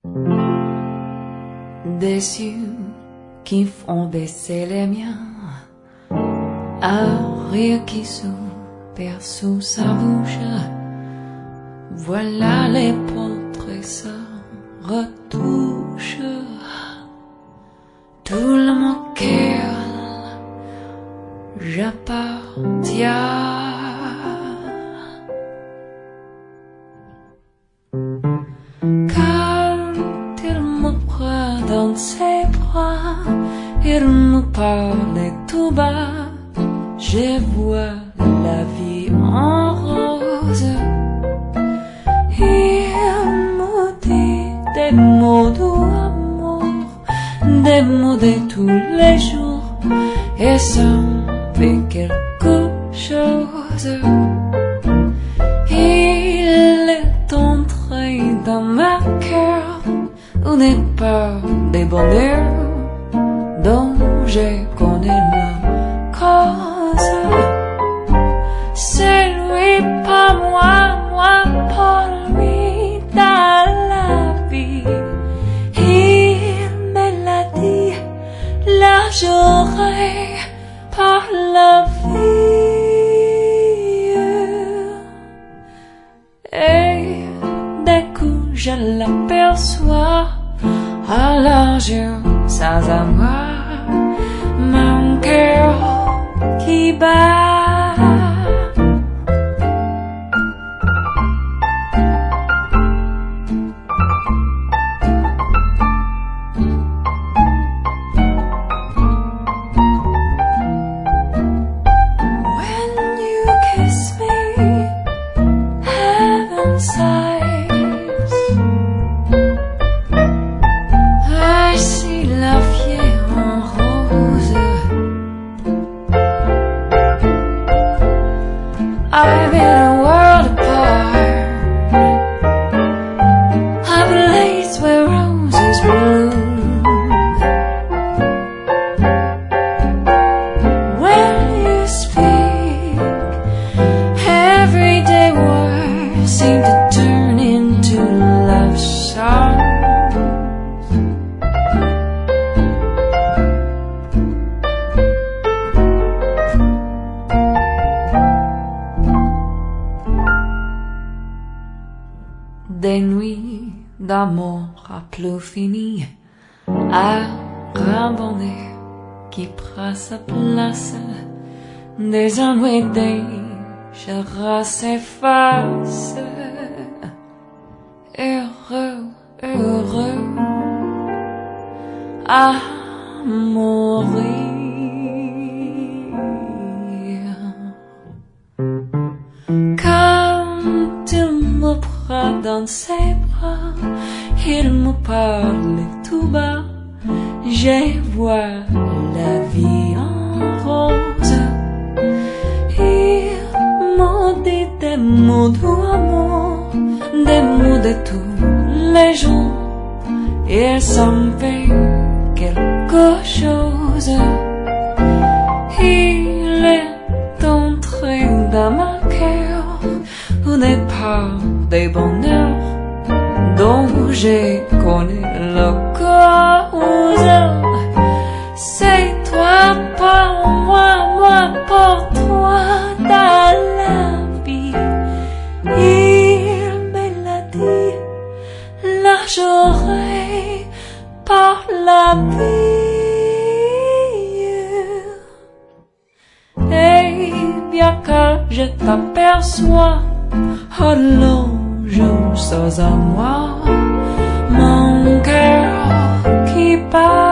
Des yeux qui font baisser les miens, un rire qui soupire sous sa bouche. Voilà les portraits se retouchent. Tout le monde cœur j'appartiens. Dans ses bras, il me parlait tout bas. Je vois la vie en rose. Il me dit des mots d'amour, des mots de tous les jours, et ça fait quelque chose. Il est entré dans ma cœur une peur des bonheurs dont je connais la cause. C'est lui, pas moi, moi pour lui dans la vie. Il me l'a dit, là j'aurai par la vie. Et dès que je l'aperçois, à l'argent sans avoir mon cœur qui bat. When you kiss me, heaven sighs. La vie en rose. I'm in a world apart, a place where roses bloom. When you speak, everyday words seem to turn into love songs. Des nuits d'amour à plus fini, à randonner qui prend sa place. Des ennuis déjà s'effacent. Heureux, heureux à mourir. Quand il me prend dans ses bras, il me parle tout bas. Je vois la vie en rose. Il me dit des mots d'amour, des mots de tous les jours. Il s'en fait quelque chose. Il est entré dans ma cœur, une part des bonheurs dont je connais la cause. C'est toi pour moi, moi pour toi dans la vie. Il me l'a dit, là j'aurai par la vie. Et bien que je t'aperçois, alors je sors à moi, mon cœur qui bat.